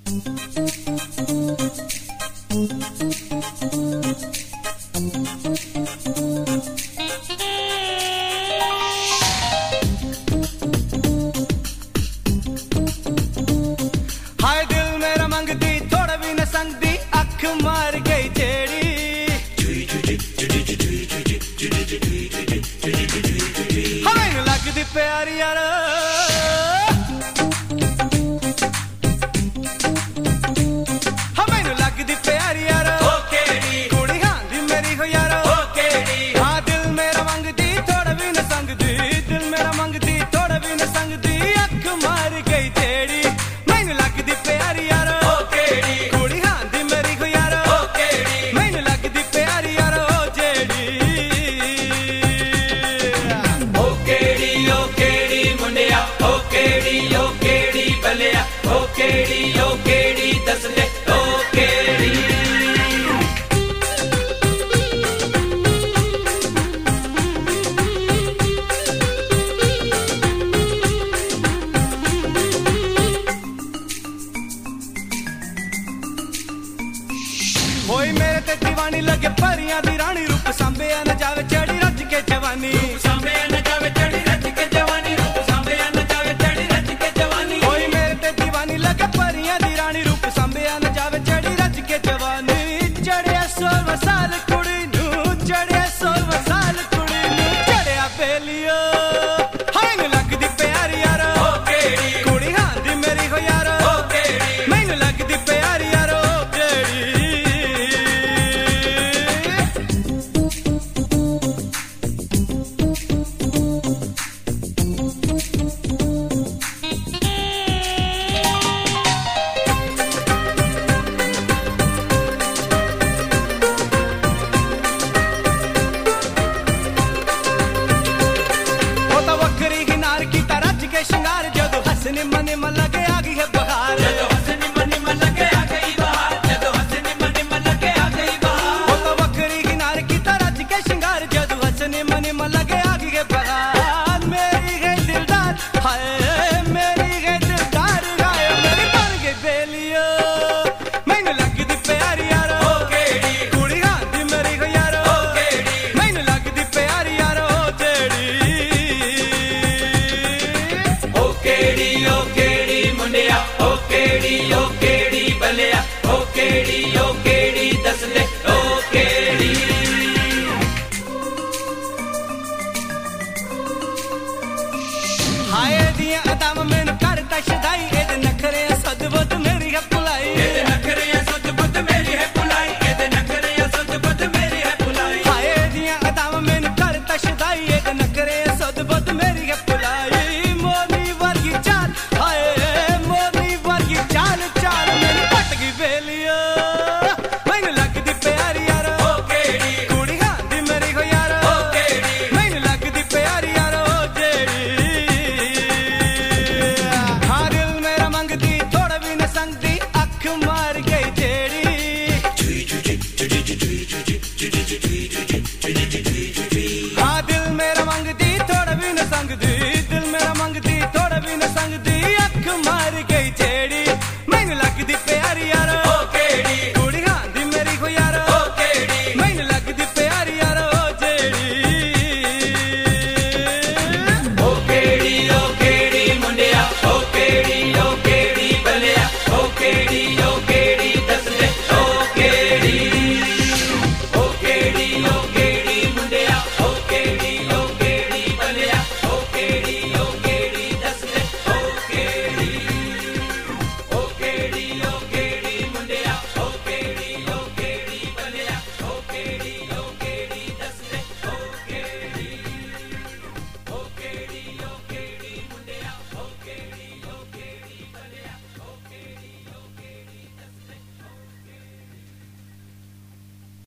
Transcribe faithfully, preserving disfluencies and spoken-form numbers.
हाय दिल मेरा मंगदी थोड़ा भी न संगदी अख मार गई जेड़ी हमें लगदी प्यारी यार हमें लगदी प्यारी यार कुड़ी हां दी मेरी हो यार हाँ दिल मेरा मंगदी थोड़ा भी न संगदी दिल मेरा मंगदी थोड़ा भी न संगदी अख मार गई जेड़ी मैनू लगदी प्यारी यार कुड़ी हां दी मेरी हो यार मैनू लगदी प्यारी यार ओ जेड़ी ओ केड़ी ओ केड़ी मुंडिया ओ केड़ी ओ केड़ी बलिया ओ केड़ी ओ केड़ी दस ले ओ केड़ी होई मेरे ते दीवानी लगे परियां दी रानी रूप सांबे न जावे चढ़ी रज के जवानी सांबे न जावे चढ़ी रज के जवानी रूप सांबे न जावे चढ़ी रज के जवानी होई मेरे ते दीवानी लगे परियां दी रानी रूप सांबे न जावे चढ़ी रज के जवानी चढ़िया सोलह साल कुड़ी नू चढ़िया सोलह साल कुड़ी नू चढ़िया बेलियो हाय नु लगदी प्यारी यार ओ केड़ी कुड़ी हां दी मेरी हो यार ओ केड़ी मैनू लगदी प्यारी यार ओ जेड़ी श्रृंगार जदों हंसने मने मन लगे आ गई है बहार जदों हंसने मने मन लगे आ गई बहार जदों हंसने मने मन लगे आ गई बहार वो तो वक्री किनार की तरह के श्रृंगार जदों हंसने मने मन लगे आ गई है बहार मेरी है दिलदार हाय मेरी है दिलदार गाय मेरी बन गई बेलियो मैनू लगदी प्यारी यार ओ केड़ी कुड़ी हां दी मेरी हो यार ओ केड़ी मैनू लगदी प्यारी यार ओ जेड़ी ओ केड़ी ओ केड़ी मुंडिया ओ केड़ी ओ केड़ी बलिया ओ केड़ी ओ केड़ी दस ले ओ केड़ी हाय दियां अदाम मैनू करता शदाई एदे नखरे सद बुद मेरी है पुलाई एदे नखरे सद बुद मेरी है पुलाई एदे नखरे सद बुद मेरी है पुलाई हाय दियां अदाम मैनू करता शदाई एदे नखरे सद बुद मेरी है पुलाई मोनी वर्गी चाल हाय मोनी वर्गी चाल चाल मेरी पट गई बेलियो मैनू लगदी प्यारी यार ओ केड़ी कुड़ी हां दी मेरी हो यार ओ केड़ी मैनू लगदी प्यारी यार ओ जेड़ी हाँ दिल मेरा मंगदी थोड़ा भी न संगदी अख मार गई जेड़ी हाँ दिल मेरा मंगदी थोड़ा भी न संगदी दिल मेरा मंगदी थोड़ा भी न संगदी